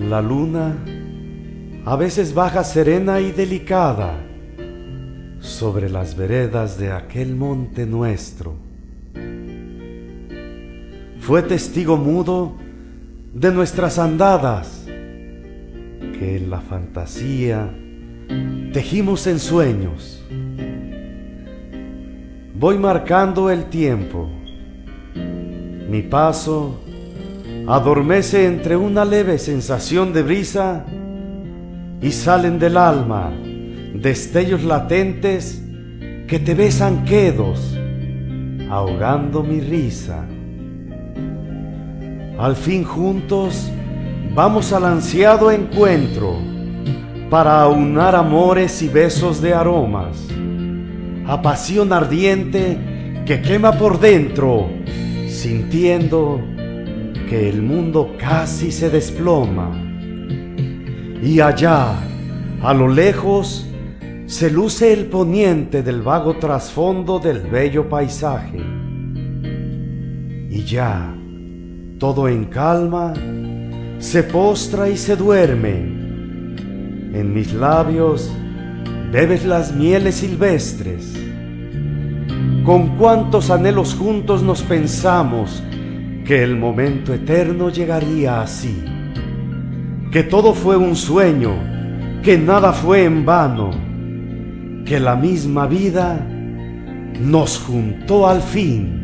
La luna a veces baja serena y delicada sobre las veredas de aquel monte nuestro. Fue testigo mudo de nuestras andadas, que en la fantasía tejimos en sueños. Voy marcando el tiempo, mi paso adormece entre una leve sensación de brisa y salen del alma destellos latentes que te besan quedos, ahogando mi risa. Al fin juntos vamos al ansiado encuentro para aunar amores y besos de aromas, a pasión ardiente que quema por dentro, sintiendo que el mundo casi se desploma. Y allá, a lo lejos, se luce el poniente del vago trasfondo del bello paisaje. Y ya, todo en calma, se postra y se duerme. En mis labios bebes las mieles silvestres. Con cuántos anhelos juntos nos pensamos que el momento eterno llegaría así, que todo fue un sueño, que nada fue en vano, que la misma vida nos juntó al fin.